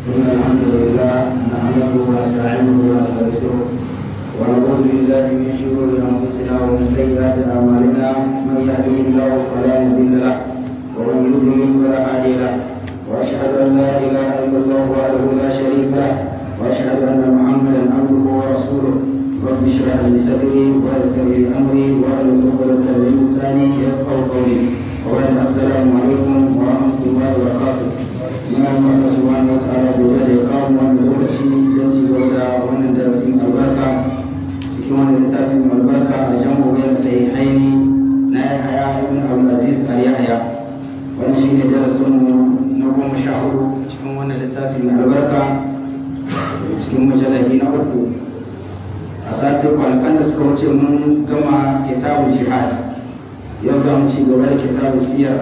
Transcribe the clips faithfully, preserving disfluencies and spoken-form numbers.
إن الحمد لله نحمده ونستعينه ونستغفره ونعوذ بالله من شرور أنفسنا ومن سيئات أعمالنا من يهده الله فلا مضل له ومن يضلل فلا هادي له وأشهد أن لا إله إلا الله وحده لا شريك له وأشهد أن محمدا عبده ورسوله رب اشرح لي صدري ويسر لي أمري واحلل عقدة من لساني يفقهوا قولي وبعد السلام عليكم ورحمة الله وبركاته. muna fata subhanahu wa ta'ala gobe da ya kawo wannan lokaci don ci gaba da wannan darasin albarka cikin wannan littafin albarka a jan gobe sai haini na Yahya ibn Abdulaziz al-Yahya. Wannan shine darasin mu na goma sha hudu cikin wannan littafin albarka cikin mujalladi na uku. A satin kwanakan da suka wuce mun gama kitabul jihad, yau za mu ci gaba da kitabul siyar.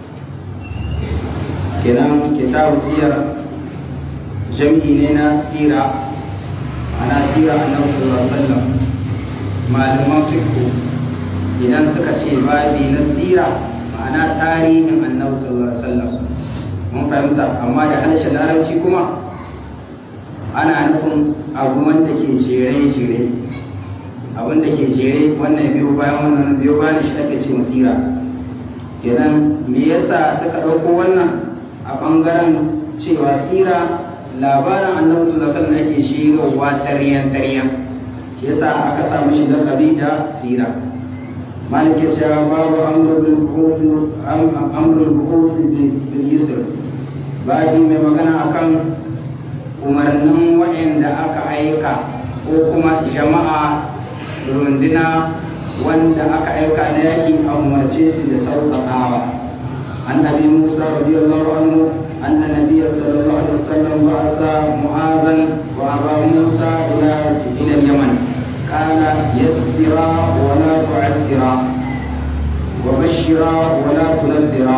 kenan kitabu siyar jam'i ne na sira, ana sira annabi sallallahu alaihi wasallam. malaman fiqh idan suka ce babi na sira ma'ana tarihin annabi sallallahu alaihi wasallam mun fahimta, amma da harshen larabci kuma ana nufin abu wanda ke jere-jere, abin da ke jere wannan biyo bayan wannan biyo bayan shi ake ce sira. kenan me yasa suka ɗauko wannan a ɓangaren cewa sira labarin annabi sallallahu alaihi wasallam ake shirowa taryan taryan, shi yasa aka samu shi laqabi da sira. malike cewa babu amrul bukhus amrul bukhus bil yusr, babi mai magana akan umarnin waɗanda aka aika ko kuma jama'a runduna wanda aka aika na yaki a umarce su da sauƙaƙawa. عن أبي موسى رضي الله عنه أن النبي صلى الله عليه وسلم بعث معاذا وأبا موسى إلى إلى اليمن، قال يسرا ولا تعسرا وبشرا ولا تنذرا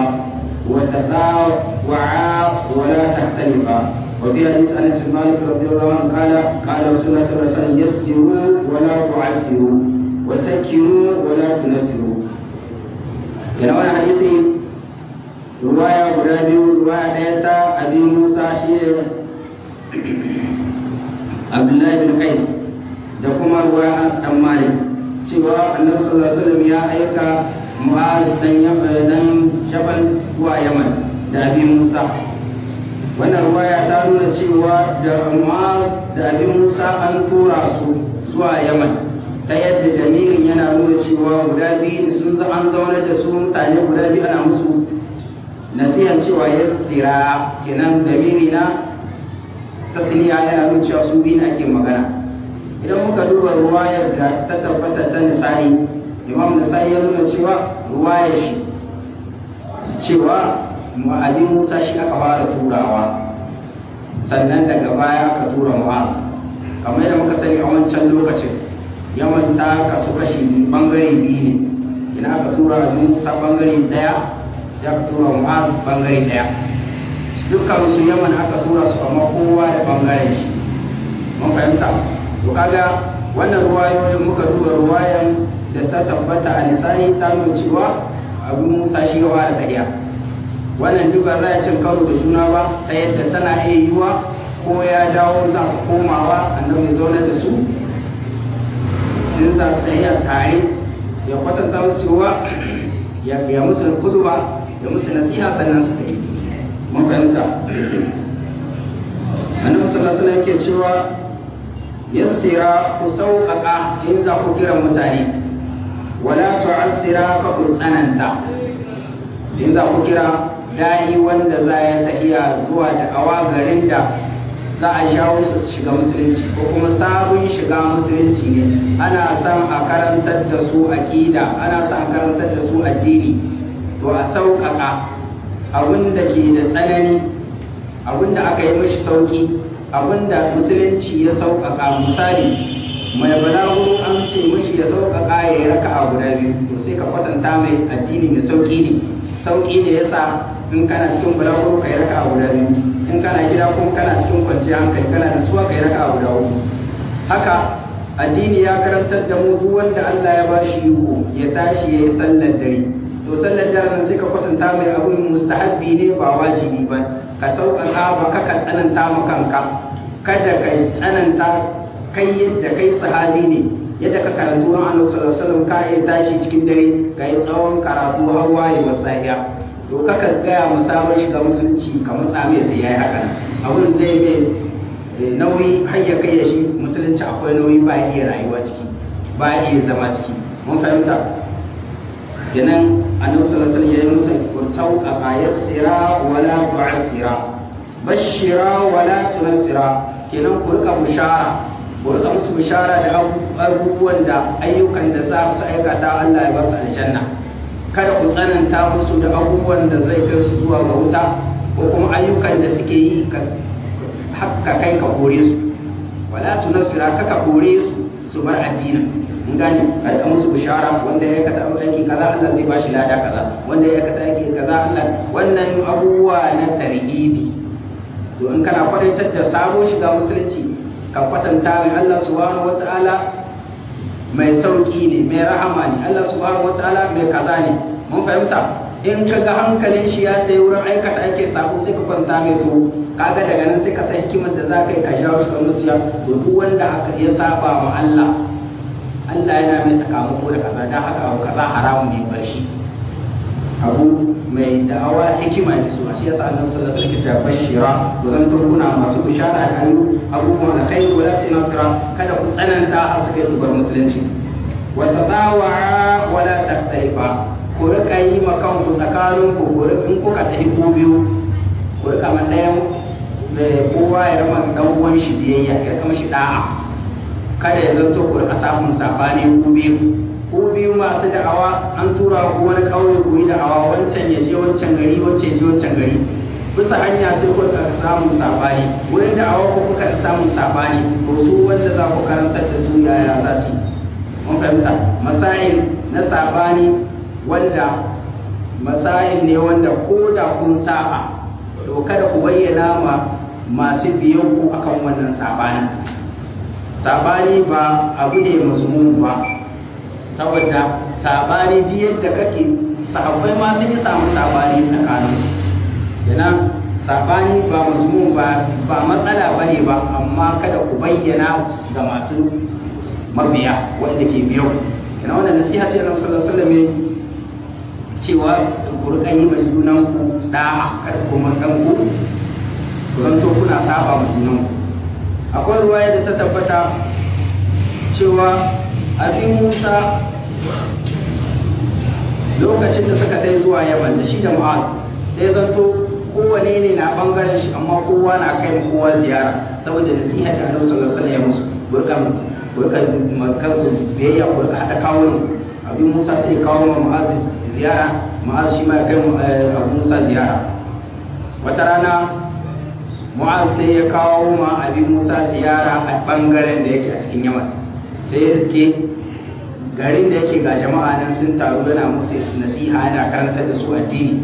وتطاوعا ولا تختلفا. وفي حديث أنس بن مالك رضي الله عنه قال قال رسول الله صلى الله عليه وسلم يسروا ولا تعسروا وسكروا ولا تنفروا. كان وانا حديثي ruwaya guda biyu, ruwaya ɗaya ta abi musa shi ne abdullahi bin qais da kuma ruwaya anas dan malik cewa annabi sallallahu alaihi wasallam ya aika mu'az dan dan jabal zuwa yaman da abi musa. wannan ruwaya ta nuna cewa da mu'az da abi musa an tura su zuwa yaman, ta yadda damirin yana nuna cewa guda biyu sun an zaune da su mutane guda biyu ana musu nasihan cewa ya tsira. kenan damiri na tasniya yana nuna cewa su biyu ake magana. idan muka duba ruwayar da ta tabbata ta nisa'i, imam nisa'i ya nuna cewa ruwayar shi cewa mu'adin musa shi aka fara turawa, sannan daga baya aka tura mu'az. kamar yadda muka sani a wancan lokacin yawan ta kasu kashi bangare biyu ne, idan aka tura musa bangare daya sai aka tura mu'az bangare daya. dukkan su yaman aka tura su amma kowa da bangaren shi, mun fahimta. to kaga wannan ruwayoyin muka duba ruwayan da ta tabbata a nisani ta nuna cewa abu musa shi gawa da kariya. wannan duk ba za a cin karo da juna ba, ta yadda tana iya yiwa ko ya dawo za su komawa annabi zaune da su in za su tsaya tare ya kwatanta musu cewa ya musu kuduba da musu nasiha sannan su yi. mun fahimta. annabi sallallahu alaihi wasallam yake cewa yassira ku sauƙaƙa in za ku kira mutane, wala tu'assira ka ku tsananta in za ku kira da'i wanda za ya tafiya zuwa da awa garin da za a jawo su shiga musulunci ko kuma sabon shiga musulunci ne. ana son a karantar da su aqida, ana son a karantar da su addini, to a sauƙaƙa abin da ke da tsanani, abin da aka yi mashi sauƙi, abin da musulunci ya sauƙaƙa. misali mai balagu an ce mashi ya sauƙaƙa ya yi raka'a guda biyu, to sai ka kwatanta mai addini mai sauƙi ne. sauƙi ne yasa in kana cikin balagu ka yi raka'a guda biyu, in kana gida kuma kana cikin kwanciyar hankali kana da suwa ka yi raka'a guda uku. haka addini ya karantar da mu duk wanda Allah ya ba shi iko ya tashi ya yi sallar dare, to sallar dare nan sai ka kwatanta mai abun mustahabbi ne ba wajibi ba. ka sauƙaƙa ba ka ka tsananta ma kanka kada ka tsananta kai yadda kai sahabi ne yadda ka karatu ran Annabi sallallahu alaihi wasallam ka yi tashi cikin dare ka yi tsawon karatu har waye wasahiya to kaka gaya mu sabon shiga musulunci ka matsa mai sai yayi haka abun zai mai nauyi har ya kai da shi musulunci akwai nauyi ba ya iya rayuwa ciki ba ya iya zama ciki mun fahimta kenan Annabi sallallahu alaihi wasallam ya yi musu sauƙaƙa yassira wala tu'assira bashira wala tunfira kenan ku rika bushara ku rika musu bishara da abubuwan da ayyukan da za su aikata Allah ya ba su aljanna kada ku tsananta musu da abubuwan da zai kai su zuwa ga wuta ko kuma ayyukan da suke yi ka kai ka kore su wala tunfira ka ka kore su su bar addinin mun gane kada musu bishara wanda ya aikata aiki kaza Allah zai ba shi lada kaza wanda ya aikata aiki kaza Allah wannan abubuwa na tarhibi to in kana kwatantar da sabo shiga musulunci ka kwatanta mai Allah subhanahu wataala mai sauki ne mai rahama ne Allah subhanahu wataala mai kaza ne mun fahimta in ka ga hankalin shi ya tsaye wurin aikata ake sabo sai ka kwanta mai to kaga daga nan sai ka san hikimar da za ka yi ka jawo shi ga zuciya to duk wanda aka ya saba ma Allah Allah yana mai sakamako da kaza dan haka abu kaza haramun ne bar shi abu mai da'awa hikima ne su a shi yasa Allah sallallahu alaihi wasallam ya bashira to zan turkuna masu bishara da ayu abubuwan da kai wala tunafira kada ku tsananta har su kai su bar musulunci wa tadawa wala taktarifa ku rika yi ma kanku tsakanin ku ku in kuka tafi ko biyu ku rika ma ɗayan kowa ya rama dan uwan shi biyayya ya kama shi da'a kada ya zanto ku rika samun sabani ku biyu ko biyu masu da'awa an tura ku wani kauye ku yi da'awa wancan ya je wancan gari wancan ya je wancan gari bisa hanya sai ku ka samun sabani wurin da'awa ko kuka samun sabani to su wanda za ku karantar da su yaya za su mun fahimta masail na sabani wanda masail ne wanda ko da kun saba to kada ku bayyana ma masu biyan ku akan wannan sabani sabani ba abu ne mazmum ba saboda sabani biyar da kake sahabbai ma sun yi samun sabani tsakanin yana sabani ba mazmun ba ba matsala bane ba amma kada ku bayyana ga masu mabiya wanda ke biyo yana wannan nasiha sai Annabi sallallahu alaihi wasallam cewa ku rika yi mai sunan ku da'a kada ku makan ku ku zanto kuna saba ma junan ku akwai ruwaya da ta tabbata cewa abin Musa lokacin da suka kai zuwa Yaman da shi da Mu'az sai zanto kowane ne na bangaren shi amma kowa na kai kowa ziyara saboda nasiha da Annabi sallallahu alaihi wasallam ya musu burkan burkan makar biyayya burka hada kawo abin Musa sai kawo ma Mu'az ziyara Mu'az shi ma ya kai abin Musa ziyara wata rana Mu'az sai ya kawo ma abin Musa ziyara a bangaren da yake a cikin Yaman sai ya riske garin da yake ga jama'a nan sun taru yana musu nasiha yana karantar da su addini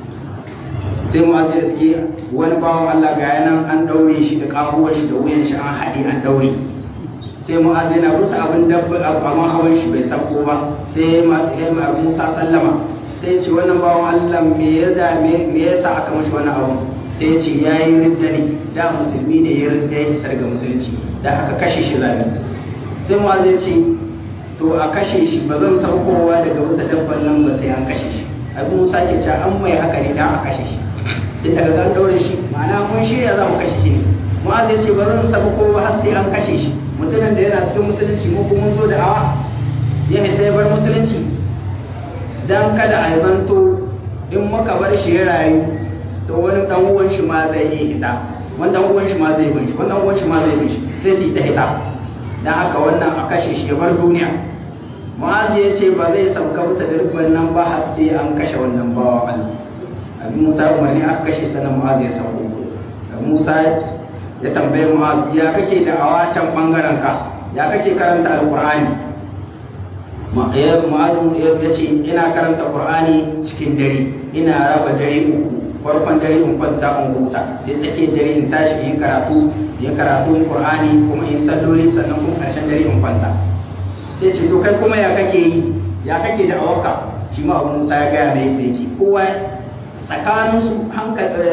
sai mu zai riske wani bawan Allah ga yanan an daure shi da kafuwar shi da wuyan shi an haɗe an daure sai mu zai na rusa abin dabba amma hawan shi bai sako ba sai ma abin Musa sallama sai ce wannan bawan Allah me ya da me yasa aka mashi wannan abu sai ce yayi ridda ne da musulmi ne ya ridda ya fitar ga musulunci da aka kashe shi zabi sai mu zai ce to a kashe shi ba zan saukowa daga wasu dabban nan ba sai an kashe shi abin Musa ke cewa an mai haka ne dan a kashe shi sai daga zan daure shi ma'ana mun shirya za mu kashe shi mu zai ce ba zan saukowa har sai an kashe shi mutumin da yana cikin musulunci mu kuma zo da awa ya hita ya bar musulunci dan kada a zanto in muka bar shi ya rayu to wani dan uwan shi ma zai yi hita wani dan uwan shi ma zai bin shi wani dan uwan shi ma zai bin shi sai su yi ta hita dan haka wannan a kashe shi ya bar duniya Mu'az ya ce ba zai sauka bisa da rubban nan ba har sai an kashe wannan bawa Allah abin Musa umarni aka kashe sanan Mu'az ya sauko Musa ya tambaye Mu'az ya kake da awacan bangaren ka ya kake karanta alqur'ani Mu'az ya ce ina karanta qur'ani cikin dare ina raba dare uku farkon dare in kwanta in huta sai tsake dare in tashi in karatu in karatu qur'ani kuma in salloli sannan kuma karshen dare in kwanta sai ce to kai kuma ya kake yi ya kake da awaka shi ma Abu Musa ya ga mai yake kowa tsakanin su hankali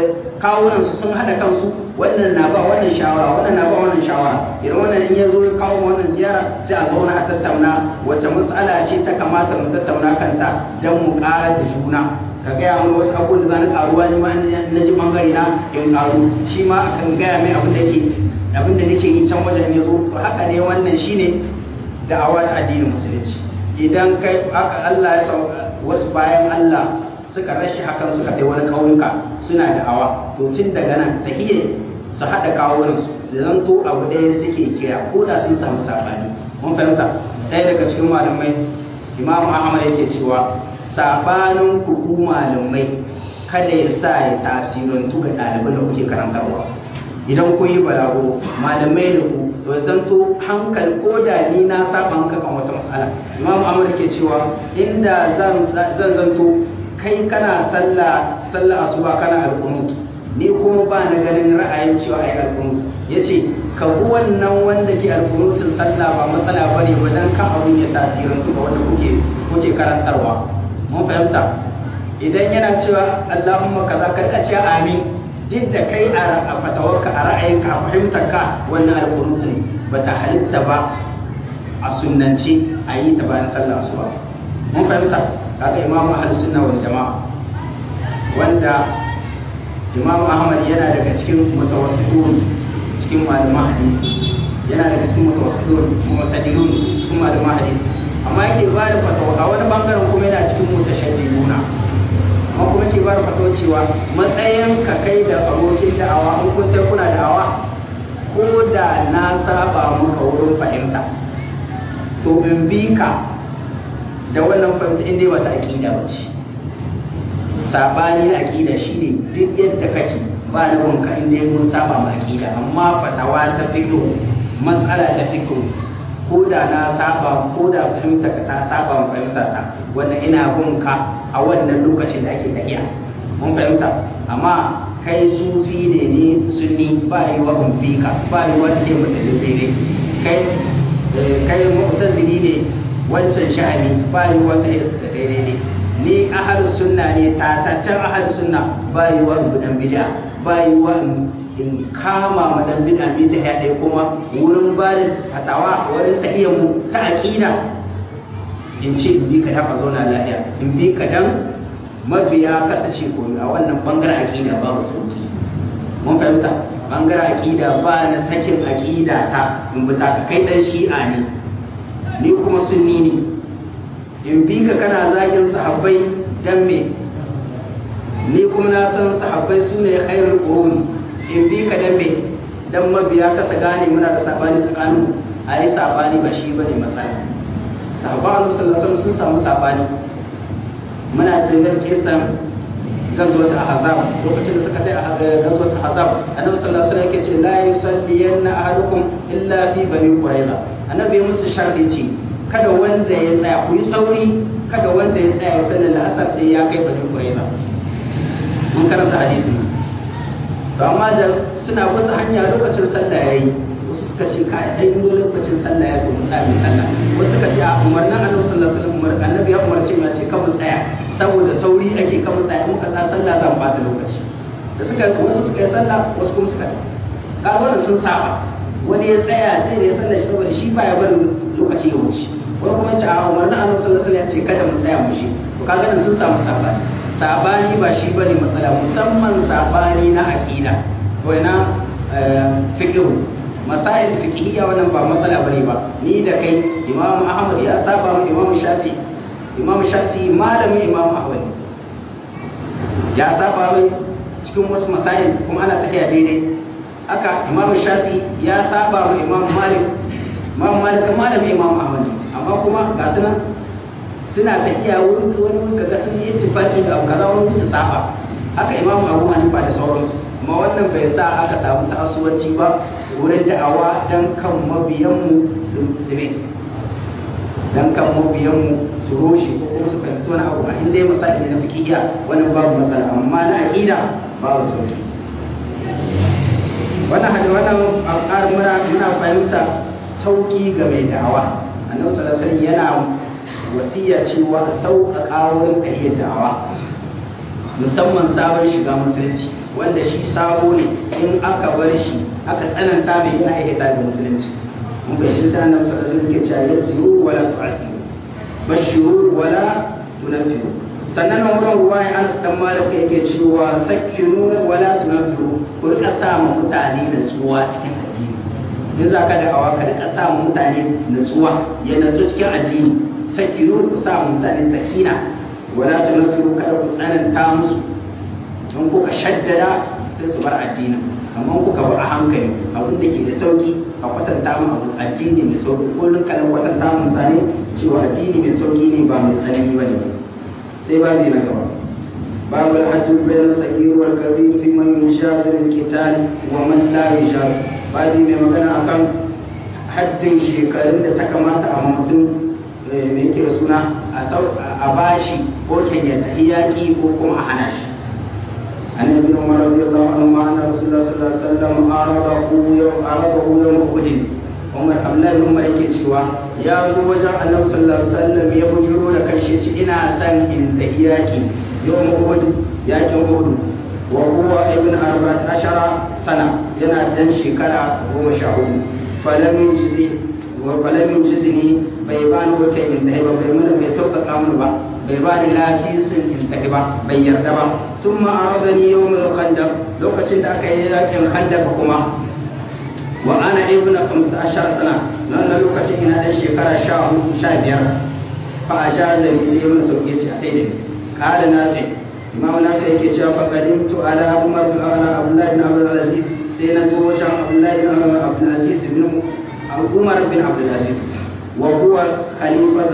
kawunan su sun hada kansu, wannan na ba wannan shawara wannan na ba wannan shawara, idan wannan in ya zo ya kawo wannan ziyara sai a zauna a tattauna wace matsala ce ta kamata mu tattauna kanta don mu ƙara da juna. Ka gaya mana wasu abubuwan da za na karuwa ne ma na ji bangare na in karu, shi ma akan gaya mai abin da ke abin da nake yi can wajen ya zo. To haka ne wannan shine da'awa ta addinin musulunci. Idan kai aka Allah ya sa wasu bayan Allah suka rashi hakan suka kai wani kauyuka suna da'awa, to tun daga nan tahiyya su haɗa kawunan su zan to abu ɗaya suke kira ko da sun samu sabani. Mun fahimta ɗaya daga cikin malamai Imam Ahmad yake cewa sabanin ku malamai kada ya sa ya tasirantu ga ɗaliban da kuke karantarwa. Idan kun yi balago malamai da ku to zanto hankali ko da ni na saba maka kan wata matsala. Imam Ahmad yake cewa inda zan zan zanto kai kana sallah sallah asuba kana alqunut, ni kuma ba na ganin ra'ayin cewa ai alqunut, yace ka bi wannan wanda ke alqunutin sallah ba matsala bane ba dan ka abun ya tasirantu ga wanda kuke kuke karantarwa. Mun fahimta idan yana cewa Allahumma kaza ka ce amin, duk da kai a fatawarka a ra'ayinka a fahimtarka wannan alƙunut ne ba ta halitta ba a sunnance a yi ta bayan sallah asuba. Mun fahimta kaga imamu ahlus sunna wal jama'a wanda imamu Ahmad yana daga cikin mutawassilun cikin malaman hadisi, yana daga cikin mutawassilun mu'tadilun cikin malaman hadisi, amma yake ba da fatawa a wani bangaren kuma yana cikin mutashaddiduna, amma kuma ke ba da fatawa cewa matsayin ka kai da abokin da'awa in kun sai kuna da'awa ko da na saba maka wurin fahimta to in bi ka da wannan fahimta inda wata aqida bace. Sabani aqida shine duk yadda kake ba da wanka inda mun saba ma aqida, amma fatawa ta fiqh mas'ala ta fiqh ko da na saba ko da fahimta ka ta saba fahimta ta wannan ina bin ka a wannan lokacin da ake tafiya. Mun fahimta, amma kai sufi ne ni sunni ba yi wa bin ka ba yi wa ke mutum daidai, kai kai mu'tazili ne wancan sha'ani ba yi wa kai da daidai ne, ni ahlus sunna ne tataccen ahlus sunna ba yi wa bidan bid'a ba yi wa in kama madan bid'a bi ta yadda kuma wurin barin fatawa wurin tahiyyar mu ta aqida in ce bi ka dafa zauna lafiya in bi ka dan mafiya kasace koyi a wannan bangaren aqida babu sauki. Mun fahimta bangaren aqida ba na sakin aqida ta in bi ta kai dan shi'a ne ni kuma sunni ne, in bi ka kana zagin sahabbai dan me, ni kuma na san sahabbai sune khairul qurun, in bi ka dan me dan mabiya kasa gane muna da sabani tsakanin a yi sabani ba shi bane matsala. Sahabban sallallahu alaihi wasallam sun samu sabani, muna da kisan gazwat ahzab lokacin da suka kai a gazwat ahzab annabi sallallahu alaihi wasallam yake ce la yusalliyanna ahadukum illa fi bani quraiza, annabi musu sharri ce kada wanda ya tsaya ku yi sauri kada wanda ya tsaya ya sallar asar sai ya kai bani quraiza. Mun karanta hadisi to amma da suna wasu hanya lokacin sallah yayi, wasu suka ce kai ai lokacin sallah ya zo mu da sallah, wasu suka ce a umarnin annabi sallallahu alaihi wasallam annabi ya umarce mu ce kan mu tsaya saboda sauri ake kan mu tsaya muka ta sallah zan ba da lokaci. Da suka wasu suka yi sallah wasu kuma suka ga wannan sun saba, wani ya tsaya sai da ya sallah shi saboda shi ba ya bar lokaci ya wuce, wani kuma ya ce a umarnin annabi sallallahu alaihi wasallam ya ce kada mu tsaya mu shi. To kaga nan sun samu sabani, sabani ba shi bane matsala, musamman sabani na aqida ko na fiqh masail fiqhiyya wannan ba matsala bane ba. Ni da kai Imam Ahmad ya saba mu Imam Shafi, Imam Shafi malamin Imam Ahmad ya saba mai cikin wasu masail kuma ana tafiya daidai. Haka Imam Shafi ya saba mu Imam Malik, Imam Malik malamin Imam Ahmad, amma kuma ga sunan suna tafiya wurin wani kaga sun yi ittifaqi da kaza wani su saba. Haka Imam Abu Hanifa da sauransu, amma wannan bai sa aka samu ta'assubanci ba wurin da'awa dan kan mabiyanmu su zube, dan kan mabiyanmu su roshe ko kuma su fahimci wani abu a inda ya misali na fiqhiyya wannan babu matsala, amma na aqida babu sauki. Wannan hadisi wannan alƙar muna muna fahimta sauki ga mai da'awa. Annabi sallallahu alaihi wasallam yana wasiya cewa a sauƙaƙa wurin ayyar da'awa musamman sabon shiga musulunci wanda shi sabo ne in aka bar shi aka tsananta mai yana iya da musulunci mun bai shi sai annabi sallallahu alaihi wasallam ke cewa yasiru wala tu'asiru bashiru wala tunfiru sannan nan wurin ruwaya an dan malaka yake cewa sakkinu wala tunfiru ku rika sa ma mutane da tsuwa cikin addini in za ka da awa ka rika sa ma mutane nutsuwa ya natsu cikin addini sakkinu ku sa ma mutane sakina wala tunfiru kada ku tsananta musu don kuka shaddada sai su bar addinin amma kuka bi a hankali abin da ke da sauki a kwatanta mu abu addini mai sauki kullum kana kwatanta mu mutane cewa addini mai sauki ne ba mai tsanani ba ne sai ba zai na gaba babu al-hajju bayan sakir wal kabir fi man yushazir al-qital wa man la yushaz babu mai magana akan haddin shekarun da ta kamata a mutum mai yake suna a bashi ko kenya tahiyaki ko kuma a hana shi عن ابن عمر رضي الله عنهما ان رسول الله صلى الله عليه وسلم عرضه يوم عرضه يوم احد عمر abdullahi bin umar yake cewa ya zo wajen annabi sallallahu alaihi wasallam ya bujuro da kanshi ce ina san in da yaki yawm uhud yakin uhud wa huwa ibn arba'at ashara sana yana dan shekara goma sha hudu falam yujzi wa falam yujzini bai bani wata in da ba bai mana bai sauƙaƙa mun ba bai bani lafisin in ta ba bai yarda ba ثم عرضني يوم الخندق لو كنت أكيد لكن الخندق كما وأنا ابن خمسة عشر سنة لأن لو كنت هذا الشيكار شاه شابير فأشار لي يوم سوكيت أتيني قال نافع إمام نافع كيشا فقدمت على عمر بن عبد الله بن عبد العزيز سينا زوجا عبد الله بن عبد العزيز بن عمر بن عبد العزيز وهو خليفة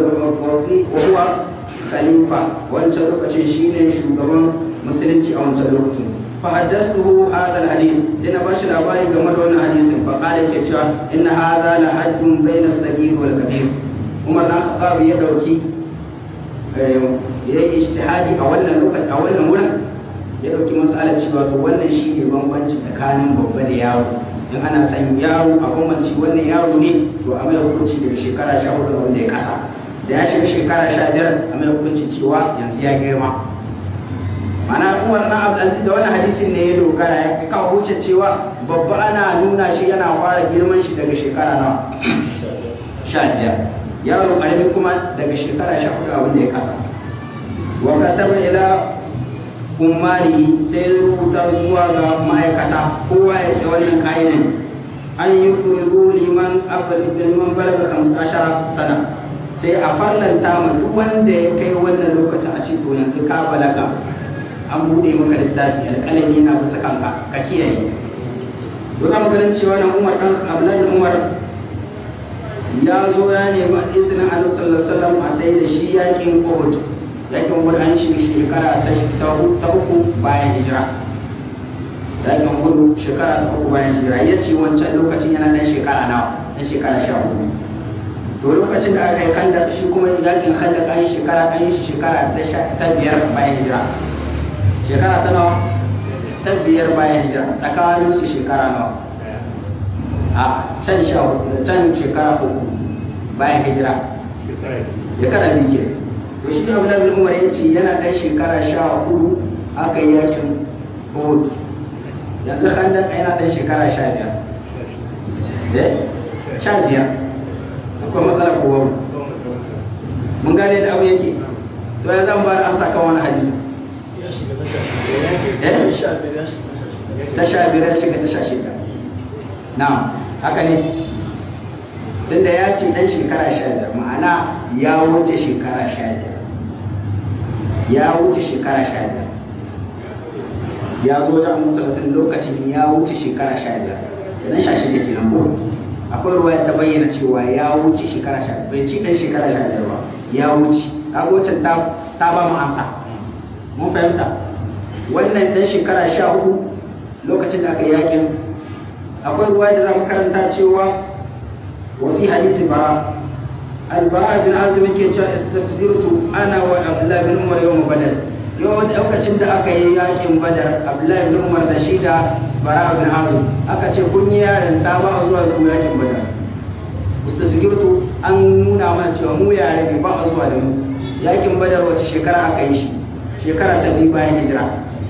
وهو khalifa wancan lokacin shine shugaban musulunci a wancan lokacin fa haddathu hadha alhadith sai na bashi labari game da wannan hadisin fa qala yake cewa inna hadha la haddun bayna as-saghir wal kabir Umar dan Khattab ya dauki ya yi ijtihadi a wannan lokacin a wannan wurin ya dauki mas'alar cewa to wannan shine bambanci tsakanin babba da yaro in ana san yaro a bambanci wannan yaro ne to a mai hukunci daga shekara sha hudu wanda ya kasa da ya shiga shekara sha biyar a mai hukunci cewa yanzu ya girma mana umar na abdulaziz da wani hadisin ne ya dogara ya kawo hujjar cewa babba ana nuna shi yana fara girman shi daga shekara na sha biyar yaro karami kuma daga shekara sha hudu abin da ya kasa wa kataba ila ummari sai rubuta zuwa ga ma'aikata kowa ya ce wannan kayan an yi kuridu liman liman balaga kamsa sana sai a farlanta ma duk wanda ya kai wannan lokacin a ce to yanzu ka balaga an bude maka littafi alƙalami na bisa kanka ka kiyaye to za mu ganin cewa nan Umar dan Abdullahi Umar ya zo ya nemi izinin Annabi sallallahu alaihi wasallam a tsaye da shi yakin Uhud yakin Uhud an shi shekara ta uku bayan hijira yakin Uhud shekara ta uku bayan hijira yace wancan lokacin yana dan shekara nawa dan shekara sha hudu to lokacin da aka yi kanda shi kuma yakin kanda an yi shekara an yi shekara ta biyar bayan hijira shekara ta nawa ta biyar bayan hijira tsakanin su shekara nawa a can sha can shekara uku bayan hijira shekara biyu ke to shi abu da umar ya ce yana ɗan shekara sha hudu aka yi yakin Uhud yanzu kanda yana ɗan shekara sha biyar sha biyar akwai matsala ko babu mun gane da abu yake to ya zan bada amsa kan wani hadisi ta sha biyar ya shiga ta sha shida na haka ne tunda ya ce dan shekara sha biyar ma'ana ya wuce shekara sha biyar ya wuce shekara sha biyar ya zo da musulun lokacin ya wuce shekara sha biyar idan sha shida ke nan ko akwai ruwa ta bayyana cewa ya wuce shekara sha bai ci ɗan shekara sha biyar ba ya wuce kaga wacce ta ta ba mu amsa mun fahimta wannan ɗan shekara sha hudu lokacin da aka yi yakin akwai ruwa da za mu karanta cewa wa fi hadisi bara albara bin azumi ke cewa istasbirtu ana wa abdullahi bin umar yawm badar yau lokacin da aka yi yakin badar abdullahi bin umar da shi da bara bin azum aka ce kun yi yaren ta ba zuwa da yakin badar istasbirtu an nuna mana cewa mu yare ne ba a zuwa da mu yakin badar wace shekara aka yi shi shekara ta biyu bayan hijira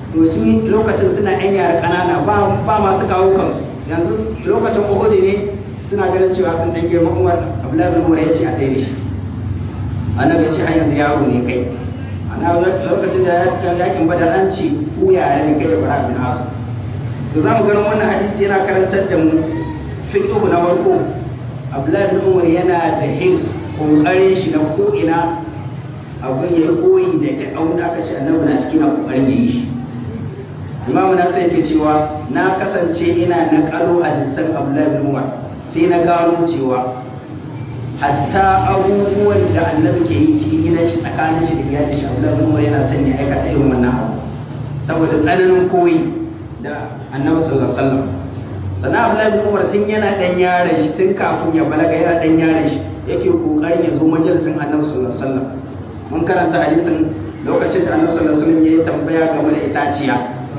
to su lokacin suna yan yara ƙanana ba ba masu kawo kansu. Yanzu lokacin Uhud ne suna ganin cewa sun dan girma. Umar Abdullahi bin Umar ya ce a tsaye da shi. Annabi ya ce har yanzu yaro ne kai. Ana lokacin da yakin Badar an ce ku yara ne kai da Bara bin Asu. To za mu ganin wannan hadisi yana karantar da mu fiqh na farko. Abdullahi bin Umar yana da hirs kokarin shi na ko ina abin ya koyi da duk abin da aka ce annabi na cikin kokarin yayi shi. Imamu na sai yake cewa na kasance ina na karo hadisan Abdullahi bin Umar sai na gano cewa hatta abubuwan da annabi ke yi cikin gidan shi tsakanin shi da iyalin shi Abdullahi bin Umar yana son ya aikata irin wannan abu saboda tsananin koyi da annabi sallallahu alaihi wasallam. Sannan Abdullahi bin Umar tun yana dan yaron shi tun kafin ya balaga yana dan yaron shi yake kokarin ya zo majalisin annabi sallallahu alaihi wasallam. Mun karanta hadisin lokacin da annabi sallallahu alaihi wasallam ya yi tambaya game da itaciya.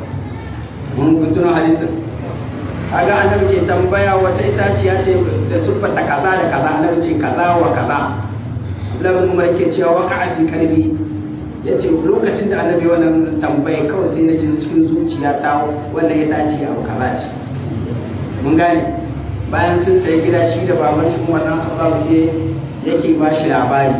Mun kuntuna hadisin. Kaga annabi ke tambaya wata itaciya ce da siffata kaza da kaza, annabi ce kaza wa kaza. Abdullahi bin Umar yake cewa waqa'a fi qalbi, yace lokacin da annabi wannan tambaya kawai sai na ji cikin zuciya ta wannan itaciya abu kaza ce. Mun gane bayan sun tsaye gida shi da baban shi wannan sababu ke yake ba shi labari.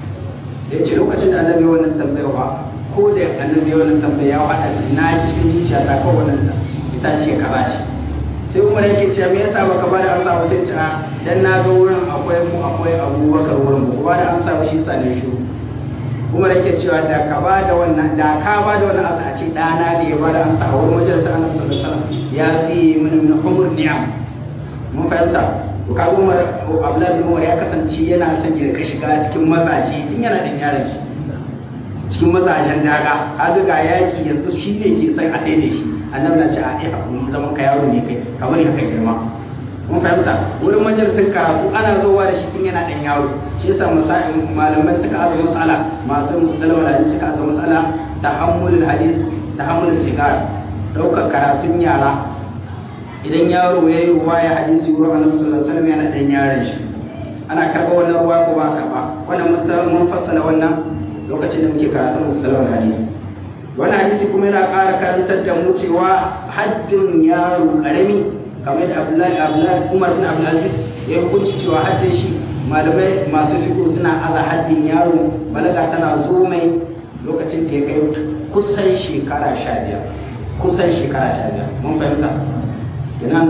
Yace lokacin da annabi wannan tambaya ba ko da annabi wannan tambaya ya hada na cikin zuciya ta kawai wannan itaciya kaza ce. Sai Umar yake cewa me yasa baka bada amsa ba sai ce a dan na ga wurin akwai mu akwai Abubakar wurin mu ba da amsa ba shi sane shi. Umar yake cewa da ka bada wannan da ka bada wannan amsa a ce dana da ya bada amsa a wurin majalisar Annabi sallallahu alaihi wasallam ya fi min min umur ni'am. Mun fahimta to ka Umar Abdullahi bin Umar ya kasance yana son ya ka shiga cikin mazaje in yana da yaron shi cikin mazajen daga kaga ga yaki yanzu shi ne ke sai a daina shi. Annabi na ce a ɗaya hakuri zaman ka yaro ne kai kamar ya kai girma. Mun fahimta wurin majalisin karatu ana zowa da shi tun yana ɗan yaro. Shi yasa malaman suka aza mas'ala masu musallamar hadisi suka aza mas'ala tahammulul hadis tahammulul sigar ɗaukar karatun yara. Idan yaro ya yi ruwa ya hadisi wurin Annabi sallallahu alaihi wasallam yana ɗan yaron shi ana karɓa wannan ruwa ko ba karɓa. Wannan mun fassala wannan lokacin da muke karatun musallamar hadisi. Wani hadisi kuma yana ƙara karantar da mu cewa haddin yaro ƙarami kamar da Abdullahi Abdullahi Umar bin Abdul Aziz ya hukunci cewa haddin shi malamai masu fiqh suna aza haddin yaro balaga tana zo mai lokacin da ya kai kusan shekara sha biyar kusan shekara sha biyar. Mun fahimta kenan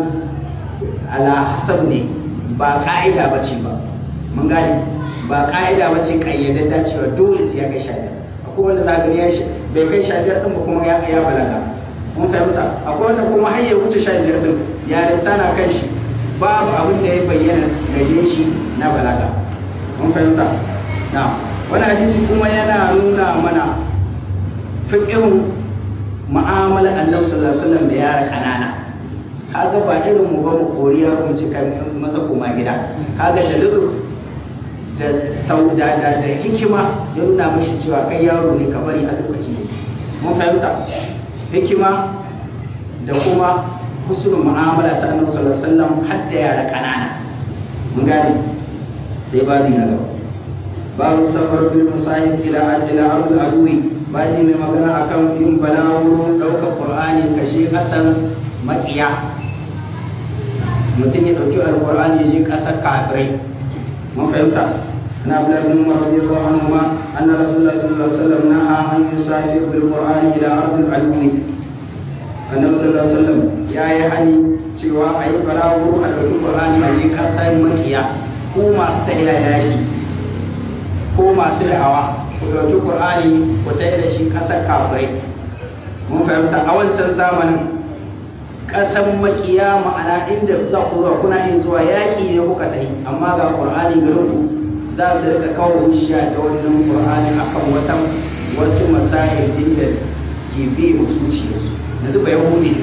ala hasab ne ba ka'ida bace ba. Mun gane ba ka'ida bace kayyadadda cewa dole sai ya kai sha biyar. Akwai wanda za gani ya bai kai sha biyar ɗin ba kuma ya ya balaga. Mun fahimta akwai wanda kuma har ya wuce sha biyar ɗin ya tana kan shi babu abin da ya bayyana gare shi na balaga. Mun fahimta na wani hadisi kuma yana nuna mana fiqhin mu'amalar Annabi sallallahu alaihi wasallam da yara kanana. Kaga ba irin mu ba mu koriya mu ce kai maza kuma gida. Kaga da lutuf da sauda da hikima ya nuna mashi cewa kai yaro ne kamar a lokaci ne. Mun fahimta hikima da kuma husnul mu'amala ta Annabi sallallahu alaihi wasallam har da yara kanana. Mun gane sai babu na gaba babu safar bil musahif ila ila ardul adwi bani mai magana akan yin balawuro daukar Qur'ani kashe kasan makiya. Mutum ya dauki alqur'ani ya je kasar kafirai. Mun fahimta أن عبد الله بن عمر رضي الله عنهما أن رسول الله صلى الله عليه وسلم نهى أن يسافر بالقرآن إلى أرض العدو. النبي صلى الله عليه وسلم يا يعني سوى أي بلاغ القرآن أي كسر مكيا هو ما استهل ياشي هو ما سرعوا ويوجد القرآن وتهل شيء كسر كافرين. mun fahimta a wancan zamanin kasan makiya ma'ana inda za ku zuwa kuna yin zuwa yaƙi ne kuka dai amma ga Qur'ani garin ku za su rika kawo hujja da wannan Qur'ani akan wata wasu masail din da ke bi mu zuciyarsu. Yanzu ba Yahudi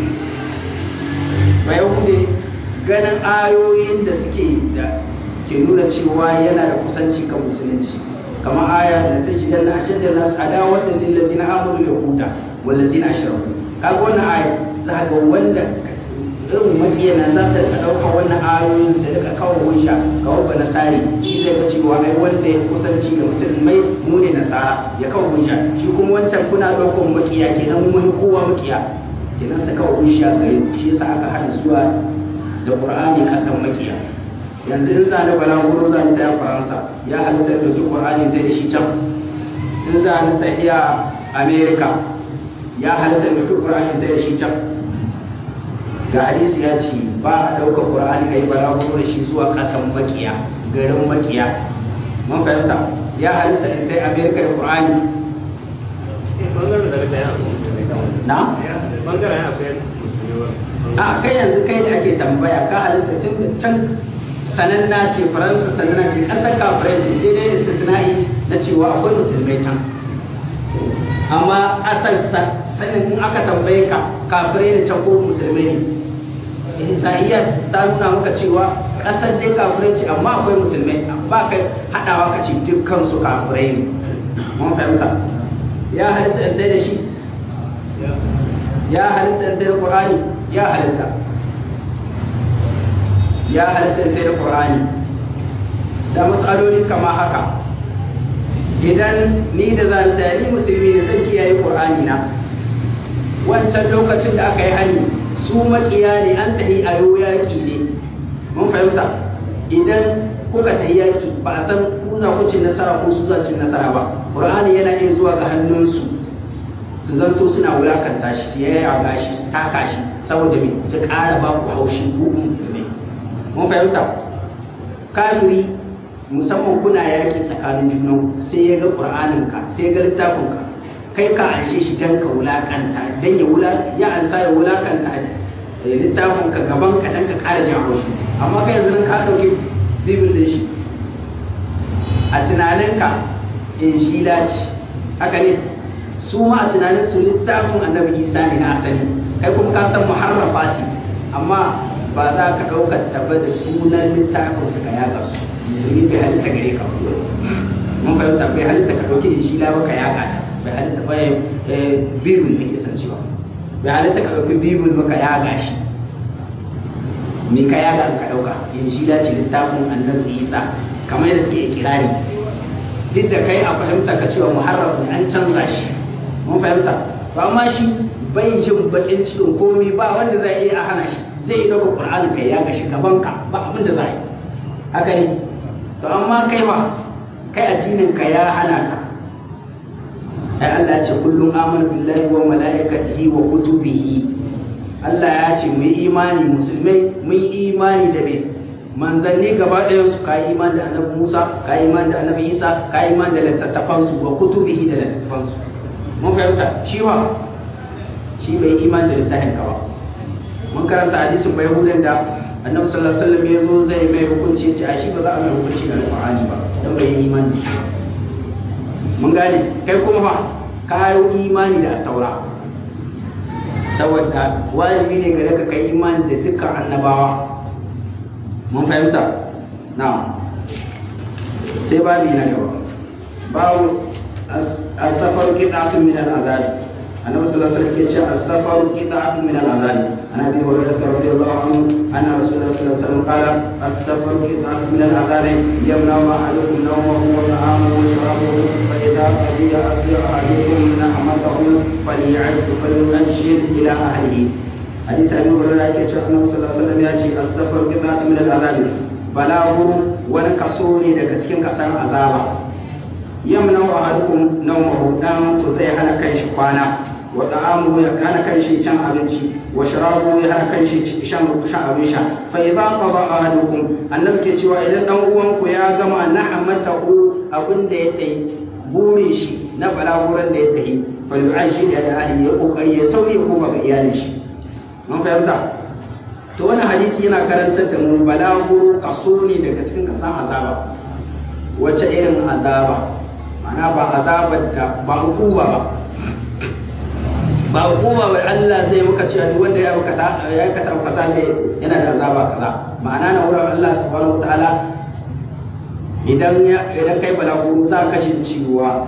ba Yahudi ganin ayoyin da suke da ke nuna cewa yana da kusanci kan musulunci kamar aya da ta shigar na ashadar nasu adawar da lillazina amuru yahuda wallazina ashraku kaga wannan aya za ga wanda irin makiyan nan za su rika ɗaukar wannan ayoyin su rika kawo hujja ga wabba nasari shi zai ga cewa ai wanda ya kusanci ga musulmai mu ne nasara ya kawo hujja shi kuma wancan kuna ɗaukar makiya kenan mun kowa makiya kenan su kawo hujja gare shi yasa aka haɗa zuwa da Qur'ani kasan makiya yanzu in za ni balaguro za ni taya Faransa ya halitta da ɗauki Qur'ani zai da shi can in za ni tafiya America ya halitta da ɗauki Qur'ani zai da shi can ga hadisi ya ce ba a ɗaukar Qur'ani a yi balaguro da shi zuwa kasan makiya garin makiya mun fahimta ya halitta in sai America da Qur'ani na? a kai yanzu kai da ake tambaya ka halitta tun da can sananna ce faransa sananna ce ƙasar kafirai ce daidai da istisna'i na cewa akwai musulmai can amma asal sanin in aka tambaye ka kafirai da can ko musulmai ne isra'iyya ta nuna maka cewa ƙasar dai kafirai ce amma akwai musulmai ba kai haɗawa ka ce dukkan su kafirai ne mun fahimta ya halitta da shi ya halitta da Qur'ani ya halitta ya halitta da Qur'ani da matsaloli kama haka idan ni da zan da ni musulmi ne zan kiyaye Qur'ani na wancan lokacin da aka yi hani su makiya ne an tahi a yau yaƙi ne mun fahimta idan kuka tahi yaƙi ba a san ku za ku ci nasara ko su za ci nasara ba Qur'ani yana iya zuwa ga hannunsu su zanto suna wulakanta shi su yaya ga shi su taka shi saboda me su ƙara ba ku haushi ku musulmi mun fahimta kafiri musamman kuna yaƙi tsakanin junan sai ya ga ƙur'anin ka sai ya ga littafin ka kai ka anshe shi dan ka wulakanta dan ya wula ya ansa ya wulakanta littafin ka gaban ka dan ka ƙara jin haushi amma kai yanzu ka ɗauki bibil din shi a tunaninka injila ce haka ne su ma a tunanin su littafin annabi isa ne na asali kai kuma ka san muharrafa ce amma ba za ka ɗaukar taba da sunan littafin su ka yaga su musulmi bai halitta gare ka mun fahimta bai halitta ka ɗauki da shi la ba ka yaga ta bai halitta ba bibul ne ke san cewa bai halitta ka ɗauki bibul ba ka yaga shi me ka yaga ka ɗauka injila ce littafin annabi isa kamar yadda suke ikirari duk da kai a fahimta ka cewa muharraf ne an canza shi mun fahimta ba ma shi bai jin bakin cikin komai ba wanda zai iya hana shi zai yi ɗaukar ƙur'anin kai ya gashi gaban ka ba abin da za yi haka ne to amma kai ba kai addinin ka ya hana ka ai Allah ya ce kullum amanu billahi wa malaikatihi wa kutubihi Allah ya ce mu yi imani musulmai mu yi imani da me manzanni gaba ɗaya su ka yi imani da annabi Musa ka yi imani da annabi Isa ka yi imani da littattafansu wa kutubihi da littattafansu mun fahimta shi wa shi bai iman da littafin ka ba mun karanta hadisin bai hudun da annabi sallallahu alaihi wasallam ya zo zai mai hukunci ya ce a shi ba za a mai hukunci da alqur'ani ba don bai yi imani da shi mun gane kai kuma fa ka yi imani da taura saboda wajibi ne gare ka kai imani da dukkan annabawa mun fahimta na'am sai babi na gaba babu السفر قطعة من العذاب النبي صلى الله عليه وسلم يقول السفر قطعة من العذاب عن ابي هريرة رضي الله عنه ان رسول الله صلى الله عليه وسلم قال السفر قطعة من العذاب يمنع احدكم نومه وطعامه وشرابه فاذا قضي اسر احدكم نعمته فليعد فلينشر الى اهله حديث ابي هريرة يقول النبي صلى الله عليه وسلم يقول السفر قطعة من العذاب بلاغ ونكسوني daga cikin kasar azaba yamna wa ahadukum nawmahu dan to zai hana kan shi kwana wa ta'amuhu ya hana kan shi cin abinci wa sharabuhu ya hana kan shi shan shan abin sha fa idza qada ahadukum annabi ke cewa idan dan uwan ku ya gama na'amatahu abin da ya tsayi burin shi na balaguran da ya tsayi fa yu'ashi da ahli ya kokari ya sauye ko ga iyalin shi mun fahimta to wannan hadisi yana karantar da mu balaguro kaso ne daga cikin kasan azaba wace irin azaba ana ba azabar da ba hukuma ba ba hukuma ba Allah zai muka cewa duk wanda ya aikata ya aikata kaza ne yana da azaba kaza ma'ana na wurin Allah subhanahu wataala idan ya idan kai balaguro za ka ji ciwa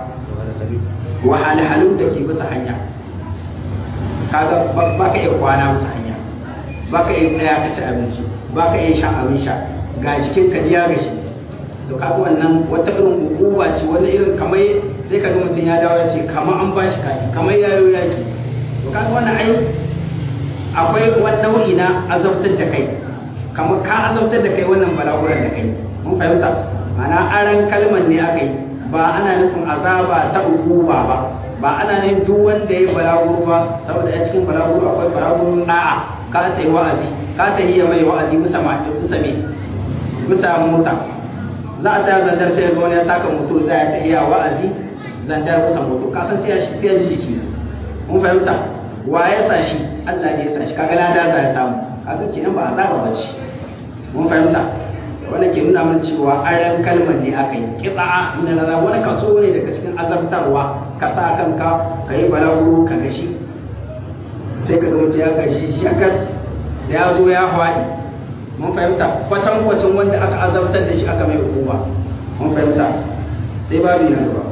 wahalhalun da ke bisa hanya kaga ba ka iya kwana bisa hanya ba ka iya tsaya ka ci abinci ba ka iya shan abin sha ga jikin ka ya gashi to kaga wannan wata irin hukuma ce wani irin kamar sai ka ga mutum ya dawo ya ce kamar an bashi kashi kamar yayo yaki to kaga wannan ai akwai wani nau'i na azabtar da kai kamar ka azabtar da kai wannan balaguran da kai mun fahimta ma'ana aran kalmar ne aka yi ba ana nufin azaba ta hukuma ba ba ana nufin duk wanda ya balaguro ba saboda a cikin balaguro akwai balaguro da'a ka ta yi wa'azi ka ta yi mai wa'azi bisa ma bisa me bisa mota za a ta zandar sai ga wani ya taka moto za ya iya wa'azi zandar bisa moto ka san sai ya shi fiye jiki mun fahimta wa ya sa shi Allah ne ya sa shi kaga lada za ya samu kaga kenan ba azaba ba ce mun fahimta wanda ke nuna mana cewa ayan kalmar ne aka yi kitsa'a inda na wani kaso ne daga cikin azabtarwa ka sa kanka ka yi balaguro ka gashi sai ka ga mutum ya gashi shakar da ya zo ya faɗi mun fahimta kwatan kwacin wanda aka azabtar da shi aka mai hukuma mun fahimta sai babu na gaba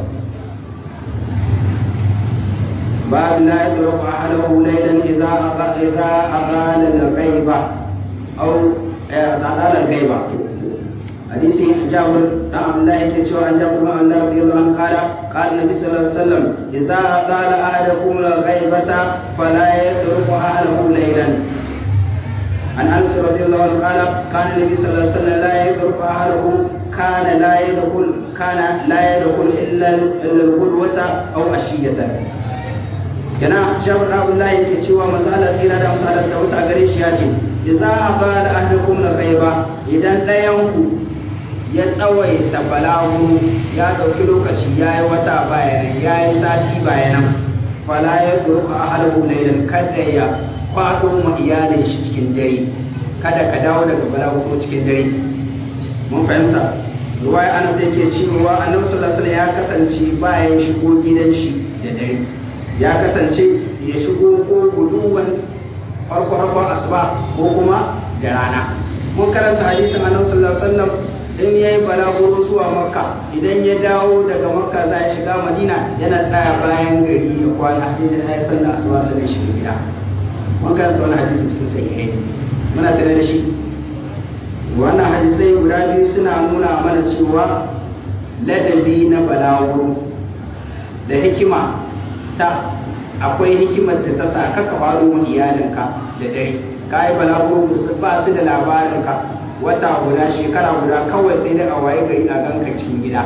babu la yadruku ahlahu laylan idza idza aqala al-ghaiba aw aqala al-ghaiba حديث جابر بن عبد الله كتشو عن جابر بن عبد الله رضي الله عنه قال قال النبي صلى الله عليه وسلم إذا أطال أحدكم الغيبة فلا يترك أهله ليلا. عن أنس رضي الله عنه قال كان النبي صلى الله عليه وسلم لا يترك أهله كان لا يدخل كان لا يدخل إلا إلا الغدوة أو عشية. yana jabir abdullahi yake cewa masala tsira da masala da wata gare shi ya ce idza aqala ahlukum la ghaiba idan dayan ku ya tsawaita balagu ya dauki lokaci yayi wata bayanan yayi sati bayanan fala ya durka ahluhu laylan kada ya kwado ma iyalin shi cikin dare kada ka dawo daga balagu ko cikin dare mun fahimta ruwaya ana sai ke cewa annabi sallallahu alaihi wasallam ya kasance bayan shigo gidan shi da dare ya kasance ya shigo ko guduwan farko-farkon asuba ko kuma da rana mun karanta hadisin annabi sallallahu alaihi wasallam in yayi balaguro zuwa makka idan ya dawo daga makka za ya shiga madina yana tsaya bayan gari ya kwana sai da ya sallar asuba sai shi gida mun karanta wannan hadisi cikin sahihai muna tare da shi wannan hadisai guda biyu suna nuna mana cewa ladabi na balaguro da hikima ta akwai hikimar da ta sa kaka faru wa iyalinka da dare ka yi balaguro ba su da labarinka wata guda shekara guda kawai sai da a waye gari a ganka cikin gida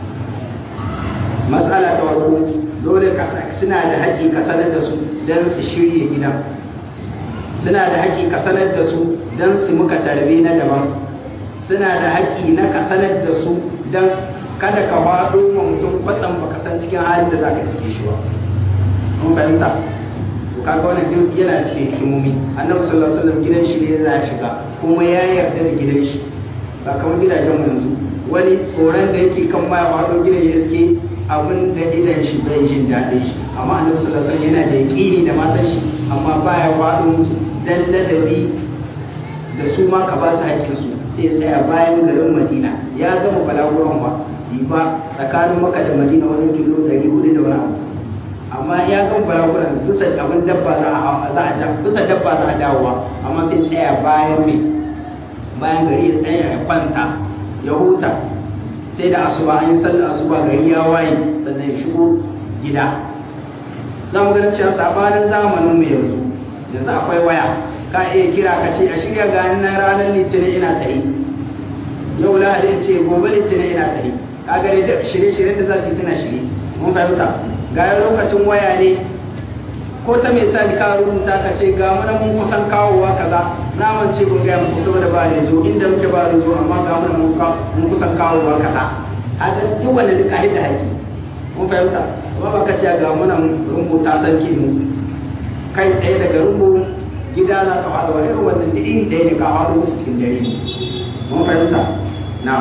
matsala ta farko dole ka suna da haƙƙi ka sanar da su don su shirya gidan suna da haƙƙi ka sanar da su don su muka tarbe na daban suna da haƙƙi na ka sanar da su don kada ka faɗo wa mutum kwatsam baka san cikin halin da za ka suke shi ba mun fahimta to kaga wannan duk yana cikin hikimomi annabi sallallahu alaihi wasallam gidan shi ne yana shiga kuma ya yarda da gidan shi ba kamar gidajen mu yanzu wani tsoron da yake kan ma ya faɗo gidan ya iske abin da idan shi bai jin daɗin shi amma annabi sallallahu alaihi wasallam yana da yaƙini da matan shi amma ba ya faɗo musu dan ladabi da su ma ka ba su haƙƙin su sai ya tsaya bayan garin Madina ya gama balaguron ba ba tsakanin Makka da Madina wani kilo ɗari hudu da wani abu amma ya kan balaguran bisa abin dabba za a za a bisa dabba za a dawowa amma sai tsaya bayan mai bayan gari ya tsaya ya kwanta ya huta sai da asuba an yi sallar asuba gari ya waye sannan ya shigo gida za mu ganin cewa sabanin zamanin mu yanzu yanzu akwai waya ka iya kira ka ce a shirya gani na ranar litinin ina tsaye yau lahadi ce gobe litinin ina tsaye ka gani shirye-shirye da za su yi suna shirye mun fahimta ga lokacin waya ne ko ta mai sa ka rubuta ka ce ga mana mun kusan kawowa kaza na mance kun ga muku saboda ba ne zo inda muke ba ne zo amma ga mana mun kusan kawowa kaza haka duk wanda duka hidda haƙi mun fahimta amma ba ka ce ga mana rubuta sarki mu kai tsaye daga rubu gida za ka faɗa wani irin wannan duk inda ne ka faɗo su cikin dare mun fahimta na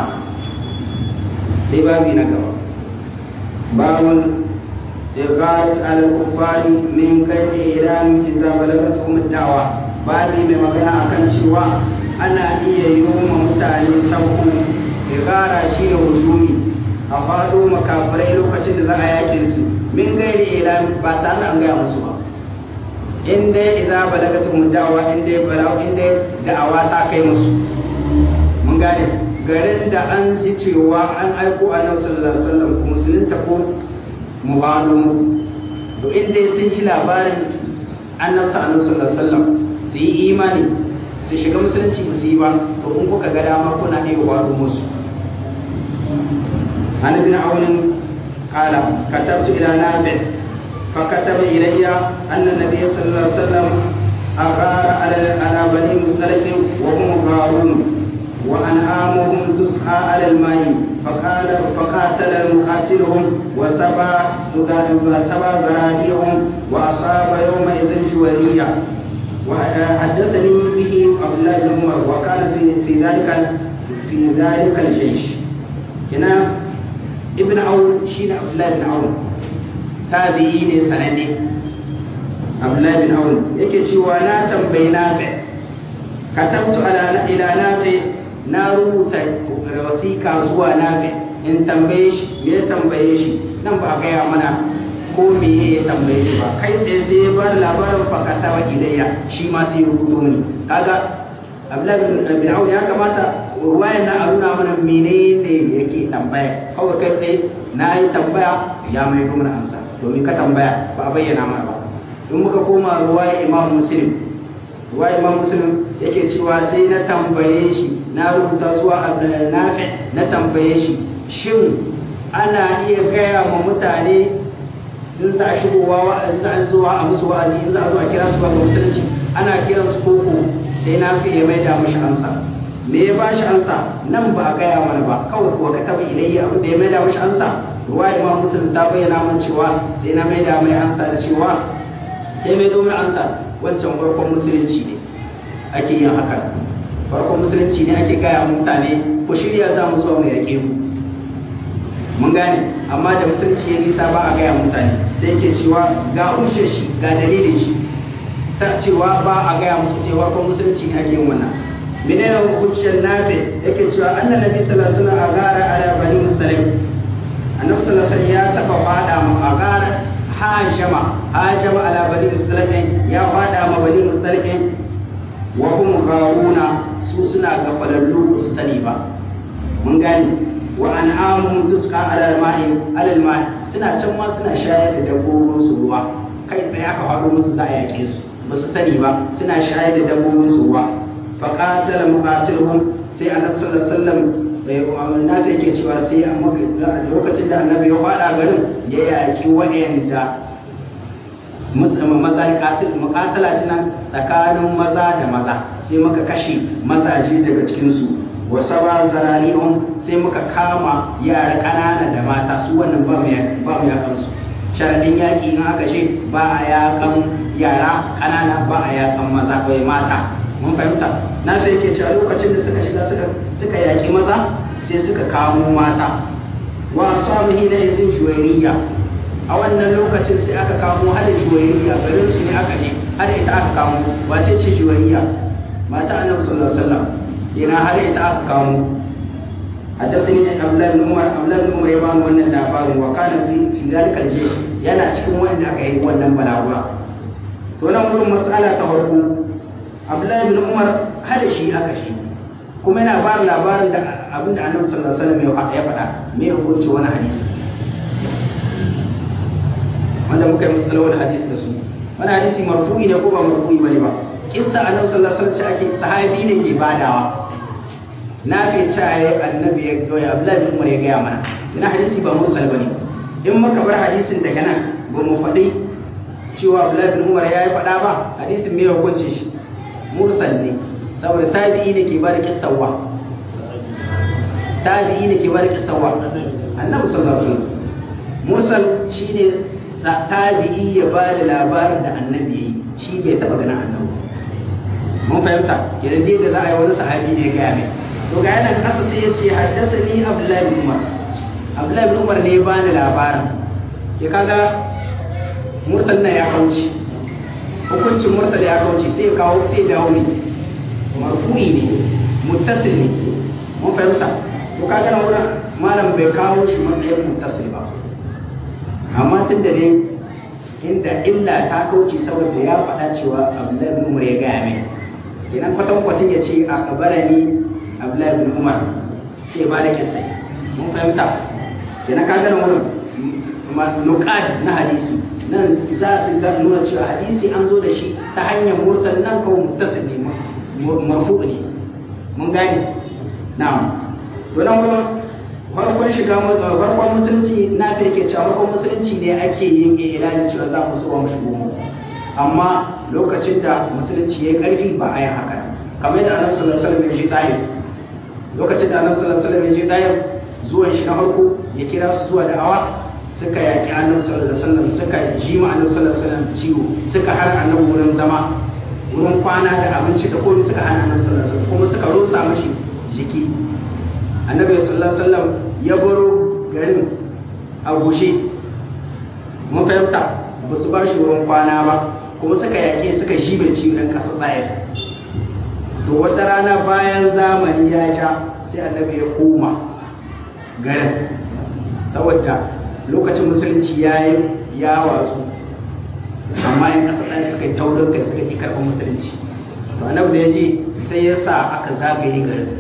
sai babi na gaba babun إغارة على الكفار من غير إعلام إذا بلغتهم الدعوة بالي mai magana akan cewa ana iya yi wa mutane sauku igara shi ne huzumi a faɗo makafirai lokacin da za a yakin su min gairi ilam ba tare an gaya musu ba in dai idza balagatum da'wa in dai balaw in dai da'awa ta kai musu mun gane garin da an ji cewa an aiko annabi sallallahu alaihi wasallam musulunta ko mubadu to in dai sun shi labarin annabi sallallahu alaihi wasallam su yi imani su shiga musulunci ba su yi ba to in kuka ga dama kuna iya wado musu an ibn aun qala katabtu ila nabi fa kataba ilayya anna nabiy sallallahu alaihi wasallam aghara ala ala bani mustalik wa hum gharun wa an'amuhum tusqa ala al-ma'i فقال فقاتل مقاتلهم وسبى وسبى ذراريهم واصاب يومئذ جويريه وحدثني به عبد الله بن عمر وكان في في ذلك في ذلك الجيش هنا ابن عون شين عبد الله بن عون تابعين سنني عبد الله بن عون yake cewa na tambayi nafi katabtu ala ila nafi na rubuta wasiƙa zuwa nafi in tambaye shi me ya tambaye shi nan ba a gaya mana ko me ya tambaye shi ba kai tsaye sai ya bar labarin fakata wa ilayya shi ma sai rubuto mini kaga Abdullahi bin Aun ya kamata ruwayan na aruna mana menene yake tambaya kawai kai tsaye na yi tambaya ya mai mana amsa domin ka tambaya ba a bayyana mana ba in muka koma ruwaya Imam Muslim ruwaya Imam Muslim yake cewa sai na tambaye shi na rubuta zuwa Nafi na tambaye shi shin ana iya gaya ma mutane in za a shigowa wa'azi za a zuwa a musu wa'azi in za a zo a kira su ba ga musulunci ana kiran su koko sai na fi ya maida mashi amsa me ya bashi amsa nan ba a gaya mana ba kawai kuwa ka taba ilayya abin da ya maida mashi amsa ruwa imam muslim ta bayyana min cewa sai na maida mai amsa da cewa sai mai domin amsa wancan farkon musulunci ne ake yin haka farkon musulunci ne ake gaya mutane ku shirya za mu zuwa mu yaƙe ku mun gane amma da musulunci ya nisa ba a gaya mutane sai yake cewa ga hujjar shi ga dalilin shi ta cewa ba a gaya musu cewa ko musulunci ne ake yin wannan menene hujjar nafi yake cewa annan nabi sallallahu alaihi wasallam agara ala bani muslim annabi sallallahu alaihi wasallam ya taba fada mu agara hajama hajama ala bani muslim ya fada ma bani muslim wa hum gharuna su suna gafalallu su tani ba mun gane wa an'amuhum tusqa ala al-ma'i ala al-ma'i suna can ma suna shayar da dabbobin su ruwa kai tsaye aka faɗo musu za a yake su ba su sani ba suna shayar da dabbobin su ruwa fa qatala muqatiluhum sai annabi sallallahu alaihi wasallam bai umarna sai yake cewa sai a lokacin da annabi ya faɗa garin ya yaki wa'anda maza katil muqatala tana tsakanin maza da maza sai muka kashe mazaje daga cikin su wa saba zararihum sai muka kama yara ƙanana da mata su wannan ba mu ba mu yakan su sharadin yaki in aka ce ba a yakan yara ƙanana ba a yakan maza ko mata mun fahimta na sai yake cewa lokacin da suka shiga suka suka yaki maza sai suka kamo mata wa sabihi na izin juwairiya a wannan lokacin sai aka kamo hada juwairiya garin su ne aka je har ita aka kamo wace ce juwairiya mata annabi sallallahu alaihi wasallam kina har ita aka kamo حدثني عبد الله بن عمر عبد الله بن عمر يبان wannan labarin wa kana fi fi zalikal jaysh yana cikin wanda aka yi wannan balagura to nan gurin mas'ala ta farko Abdullah ibn Umar hada shi aka shi kuma yana ba labarin da abinda Annabi sallallahu alaihi wasallam ya faɗa me hukunci wani hadisi wanda muka yi mas'ala wani hadisi da su wani hadisi marfu'i ne ko ba marfu'i bane ba kissa Annabi sallallahu alaihi wasallam ake sahabi ne ke badawa na fi caye annabi ya goya Abdullahi bin Umar ya gaya mana ina hadisi ba mursal bane in muka bar hadisin daga nan ba mu faɗi cewa Abdullahi bin Umar ya yi faɗa ba hadisin me hukunci shi mursal ne saboda tabi'i ne ke ba da kissawa tabi'i ne ke ba da kissawa annabi sallallahu alaihi wasallam mursal shine tabi'i ya ba da labarin da annabi yayi shi bai taba ganin annabi mun fahimta idan dai da za a yi wani sahabi ne ya gaya mai to ga yana kasa sai ya ce haddasani Abdullahi bin Umar Abdullahi bin Umar ne ya bani labarin ya kaga mursal na ya kauce hukuncin mursal ya kauce sai ya kawo sai dawo ne marfu'i ne muttasil ne mun fahimta to kaga nan wurin malam bai kawo shi matsayin muttasil ba amma tun da dai inda illa ta kauce saboda ya faɗa cewa Abdullahi bin Umar ya gaya mai kenan kwatan kwatin ya ce a kabarani Abdullahi bin Umar sai ba da kissa mun fahimta kenan ka gane wurin nuqat na hadisi nan za su ga nuna cewa hadisi an zo da shi ta hanyar mursal nan kawai muttasil ne marfu ne mun gane na'am to nan wurin farkon shiga farkon musulunci na fi yake cewa farkon musulunci ne ake yin ilanin cewa za mu so mu shigo mu amma lokacin da musulunci ya karfi ba a yi haka kamar yadda annabi sallallahu alaihi wasallam ya ji tayi lokacin da annabi sallallahu alaihi wasallam ya ji tayi zuwan shi na farko ya kira su zuwa da'awa suka yaki annabi sallallahu alaihi wasallam suka ji ma annabi sallallahu alaihi wasallam ciwo suka har annabi wurin zama wurin kwana da abinci da komai suka hana annabi sallallahu alaihi wasallam kuma suka rusa mashi jiki annabi sallallahu alaihi wasallam ya baro garin a gushe mun fahimta ba su ba shi wurin kwana ba kuma suka yake suka shibe ciwon kasa tsaye to wata rana bayan zamani ya sha sai annabi ya koma garin saboda lokacin musulunci ya yi ya watsu amma in kasa tsaye suka yi taurin kai suka ki karɓar musulunci to annabi da ya je sai ya sa aka zagaye garin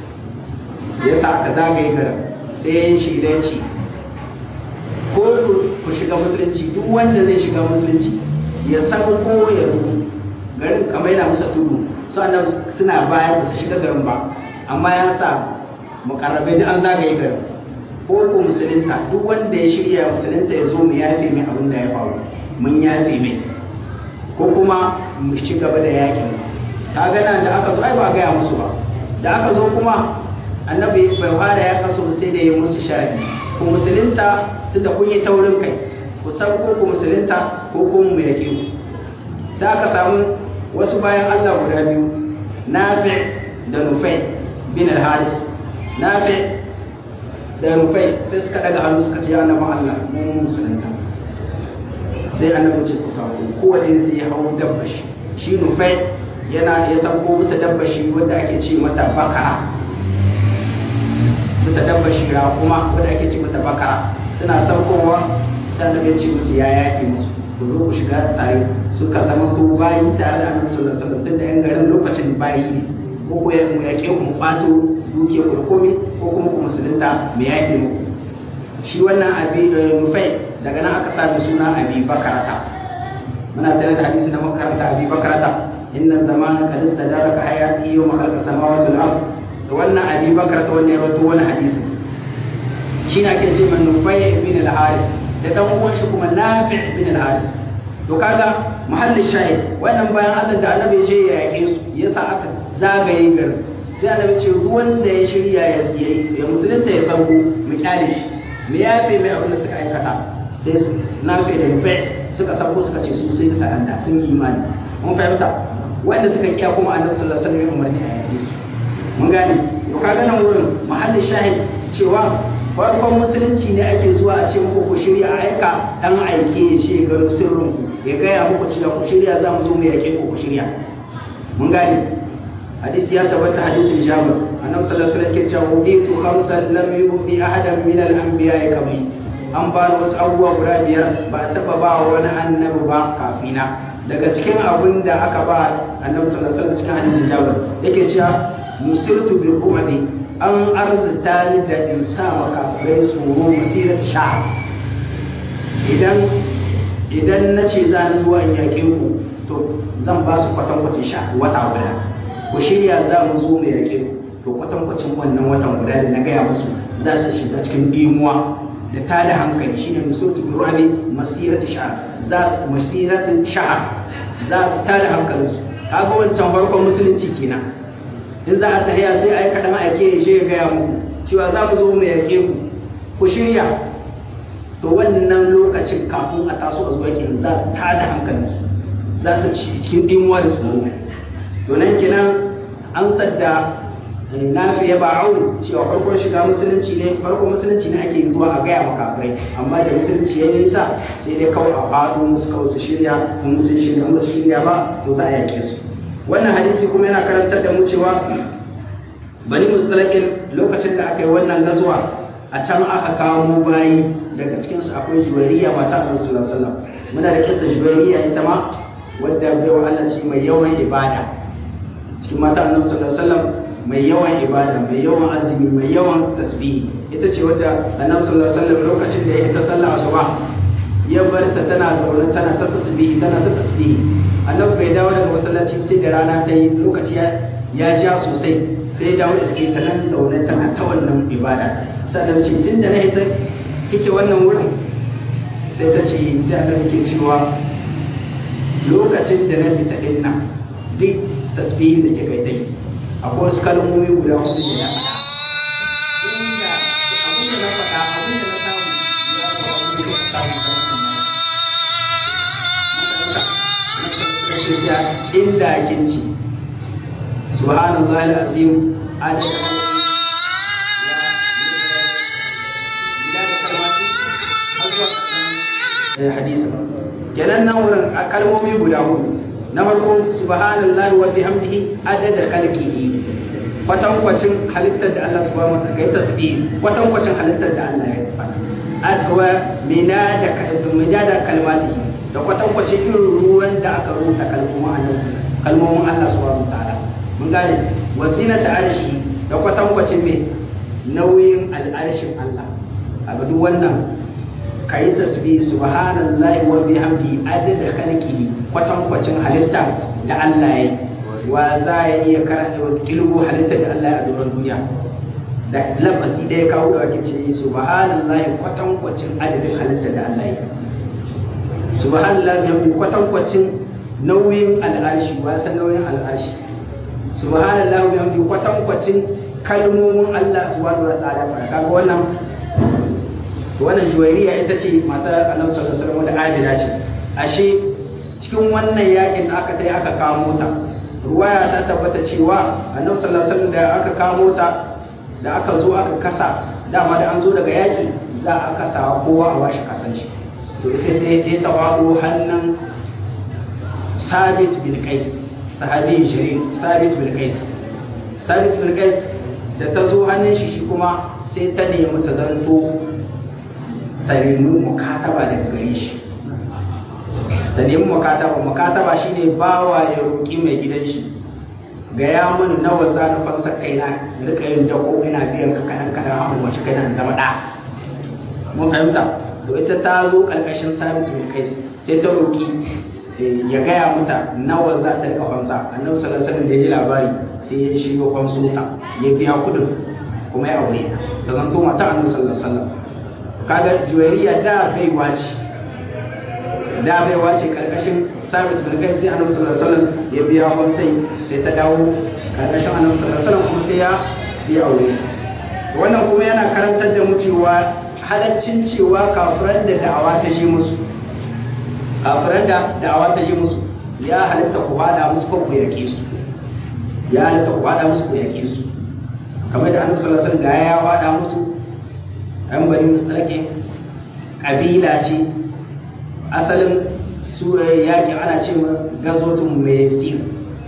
ya sa aka zagaye garin sai ya yi shi da ya ce ko ku shiga musulunci duk wanda zai shiga musulunci ya san ko ya rubu garin kamar yana musa tudu sannan suna baya ba su shiga garin ba amma ya sa mukarrabai da an zagaye garin ko ku musulunta duk wanda ya shirya musulunta ya zo mu yafe mai abin da ya faru mun yafe mai ko kuma mu ci gaba da yakin ta gana da aka zo ai ba gaya musu ba da aka zo kuma annabi bai fara ya kaso sai da ya musu sharadi ku musulunta tunda kun yi taurin kai ku san ko ku musulunta ko ko mu yake ku sai aka samu wasu bayan Allah guda biyu Nafi da Nufai bin al-Haris Nafi da Nufai sai suka daga hannu suka ce ya annabi Allah mun musulunta sai annabi ce ku samu kowanne sai ya hawo dabbashi shi Nufai yana ya sauko bisa dabbashi wanda ake ce mata bakara bisa dabba shira kuma wanda ake ce mata bakara suna saukowa sai da ce musu ya yaki musu ku zo ku shiga tare suka zama to bayi tare da annabi sallallahu alaihi wasallam tunda yan garin lokacin bayi ne ko ko ya mu yake ku kwato duke ku komai ko kuma ku musulunta me yake muku shi wannan abi Nufai daga nan aka sa suna Abi Bakarata muna tare da hadisi na makaranta Abi Bakarata inna zamana qad istadaraka hayati yawma khalaqa samawati wal ardh da wannan Abi Bakar ta wannan rawato wannan hadisi shi ne ake ce man Nufai ibn al-Harith da dan uwan shi kuma Nafi' ibn al-Harith to kaga mahallin shahid wannan bayan Allah da Annabi je ya yake su yasa aka zagaye garin sai Annabi ce ruwan da ya shirya ya ya musulunta ya sauko mu kyale shi mu yafe mai abin da suka aikata sai Nafi' da Nufai suka sauko suka ce su sai da sa'anda sun yi imani mun fahimta wanda suka kiya kuma Annabi sallallahu alaihi wasallam ya umarni a yake su mun gane to kaga nan wurin mahallin shahid cewa farkon musulunci ne ake zuwa a ce muku ku shirya a aika dan aike ya ce ga sirrin ya gaya muku cewa ku shirya za mu zo mu yake ku ku shirya mun gane hadisi ya tabbata hadisin Jabir annabi sallallahu alaihi wasallam ke cewa ubitu khamsan lam yubdi ahadan min al-anbiya'i qabli an ba wasu abubuwa guda biyar ba a taba ba wani annabi ba kafina daga cikin abin da aka ba annabi sallallahu alaihi wasallam cikin hadisin Jabir yake cewa musirtu bi ru'bi an arzuta ni da in sa makafirai tsoro masirar sha idan idan na ce za ni zuwa in yaƙe ku to zan ba su kwatankwacin sha wata guda ku shirya za mu zo mu yaƙe ku to kwatankwacin wannan watan guda da na gaya musu za su shiga cikin ɗimuwa da ta da hankali shine musirtu bi ru'bi masirar sha za su masirar sha za su ta da hankalinsu kaga wancan farkon musulunci kenan in za a tafiya sai a yi kaɗan aike ya ya gaya muku cewa za mu zo mu yake ku ku shirya to wannan lokacin kafin a taso a zuwa kenan za su tada hankali za su ci cikin ɗimuwa da tsoro to nan kenan an sadda nafi ya ba'au cewa farkon shiga musulunci ne farkon musulunci ne ake zuwa a gaya makafirai amma da musulunci ya nisa sai dai kawai a faɗo musu kawai su shirya in musu shirya musu shirya ba to za a yake su wannan hadisi kuma yana karantar da mu cewa bani mustalakin lokacin da aka yi wannan gazuwa a can aka kawo mu bayi daga cikin su akwai juwariya mata Annabi sallallahu alaihi wasallam muna da kissa juwairiya ita ma wadda bai wa Allah ce mai yawan ibada cikin mata annabi sallallahu alaihi wasallam mai yawan ibada mai yawan azumi mai yawan tasbihi ita ce wadda annabi sallallahu alaihi wasallam lokacin da ya ta sallar asuba ya bar ta tana zaune tana ta tasbihi tana ta tasbihi annabi bai dawo daga masallaci sai da rana ta yi lokaci ya sha sosai sai ya dawo iske ta nan zaune tana ta wannan ibada sannan ce tun da na ita kike wannan wurin sai ta ce sai annabi ke cewa lokacin da na fita din nan duk tasbihin da kika yi akwai wasu kalmomi guda hudu da ya faɗa inda abin da na faɗa abin da na samu ya fi abin da ka samu ta mutum inda kin ci subhanallahi alazim adada ya hadisi kenan nan wurin a kalmomi guda hudu na farko subhanallahi wa bihamdihi adada khalqihi kwatankwacin halittar da Allah subhanahu wa ta'ala ya tasbih kwatankwacin halittar da Allah ya faɗa adwa minada minada kalmati da kwatankwacin irin ruwan da aka rubuta kalmomin Allah kalmomin Allah subhanahu wa ta'ala mun gane wazinata arshi da kwatankwacin me nauyin al'arshin Allah a duk wannan ka yi tasbih subhanallahi wa bihamdihi adada khalqihi kwatankwacin halitta da Allah ya yi wa za ya iya karanta wa kilgo halitta da Allah ya a doron duniya da lafazi da ya kawo da ake ce subhanallahi kwatankwacin adadin halitta da Allah ya yi subhanallahi bihamdihi kwatankwacin nauyin al'arshi wa san nauyin al'arshi subhanallahi bihamdihi kwatankwacin kalmomin Allah subhanahu wa ta'ala kaga wannan wannan juwairiya ita ce matar Annabi sallallahu alaihi wasallam da adila ce ashe cikin wannan yakin da aka tai aka kamo ta ruwaya ta tabbata cewa Annabi sallallahu alaihi wasallam da aka kamo ta da aka zo aka kasa dama da an zo daga yaki za a kasa kowa a washi kasan shi so sai dai dai tawado hannun Sabit bin Qais sahabi shirin Sabit bin Qais Sabit bin Qais da ta zo hannun shi shi kuma sai ta nemi ta zanto tarimu mukataba daga gare shi ta nemi mukataba mukataba shine bawa ya roƙi mai gidan shi ga ya mun nawa za na fansa kaina rika yin dako ina biyan ka kadan kadan amma wace kaina zama da mun fahimta to ita ta zo kalkashin Sabit bin Qais sai ta roƙi ya gaya mata nawa za ta rika fansa Annabi sallallahu alaihi wasallam da ya ji labari sai ya shigo fansuta ya biya kudin kuma ya aure ta da zanto mata Annabi sallallahu alaihi wasallam kaga juwairiya da bai wace da bai wace karkashin Sabit bin Qais sai Annabi sallallahu alaihi wasallam ya biya wasai sai ta dawo karkashin Annabi sallallahu alaihi wasallam kuma sai ya yi aure wannan kuma yana karantar da mu cewa halaccin cewa kafiran da da'awa ta shi musu kafiran da da'awa ta shi musu ya halatta ku hada musu ko ku yake su ya halatta ku hada musu ku yake su kamar da Annabi sallallahu alaihi wasallam ga ya hada musu an bari mustalake kabila ce asalin su yaki ana cewa gazotun mai sir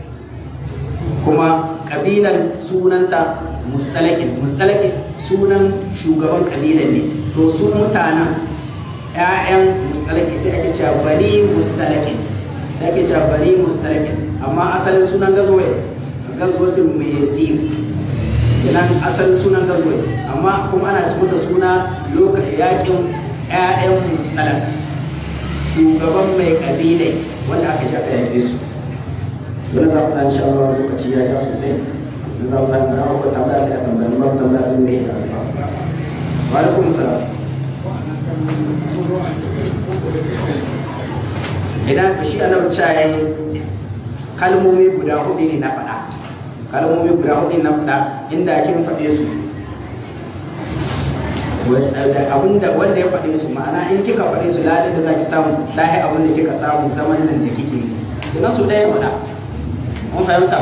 kuma kabilan sunanta mustalakin mustalakin sunan shugaban kabilan ne to su mutanen ƴaƴan mustalaki sai ake cewa bari mustalakin sai ake cewa bari mustalakin amma asalin sunan gazowe gazotun mai sir kenan asalin sunan gazowe amma kuma ana cikin da suna lokacin yakin ƴaƴan musalak shugaban mai kabilai wanda aka shaka yake su don za ku san insha Allah lokaci ya ja sosai don za ku san na ku tambaya sai a tambayi ba tambaya sun ne da wa alaikum salam idan shi annabi ya yi kalmomi guda hudu ne na faɗa kalmomi guda hudu na faɗa inda kin faɗe su abin da wanda ya faɗe su ma'ana in kika faɗe su lalai da za ki samu lahi abin da kika samu zaman nan da kike yi ina su ɗaya faɗa mun fahimta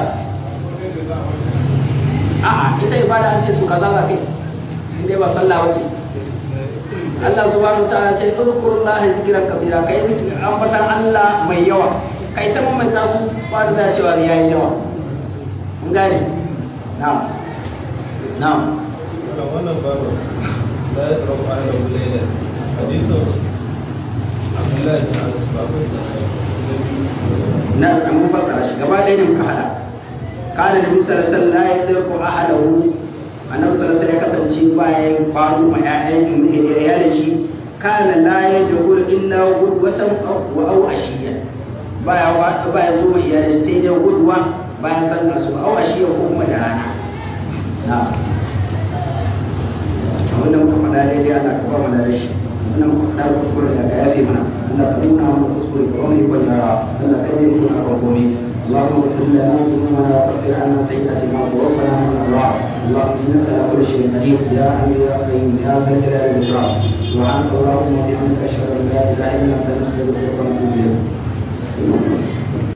a'a ita ibada an ce su kaza za kai in dai ba sallah wace Allah subhanahu wa ta'ala ce uzkurullaha zikran kaseera kai ambatan Allah mai yawa kai ta mamanta su ba da za cewa yayi yawa mun gane na'am na'am wannan babu la yaqrabu ala al-layla hadithun na mun fassara shi gaba ɗaya ne muka hada kana da misal sallallahu alaihi wasallam ahalahu annabi sallallahu alaihi wasallam kasance bayan faru ma ƴaƴan jumu'i da iyalin shi kana la yajhur illa gudwatan wa aw ashiya baya wa baya zo mai iyalin sai dai gudwa bayan sallar su aw ashiya ko kuma da rana na wannan muka faɗa daidai Allah ka ba mu da shi wannan muka faɗa kuskure da ka yafe mana Allah ka nuna mana kuskure ka wani ko yara Allah ka yi mana rabbi اللهم اغفر لنا ذنوبنا وكفر عنا سيئاتنا وتوفنا من الابرار اللهم انك على كل شيء قدير يا حي يا قيوم يا ذا الجلال والاكرام سبحانك اللهم وبحمدك اشهد ان لا اله الا انت نستغفرك ونتوب اليك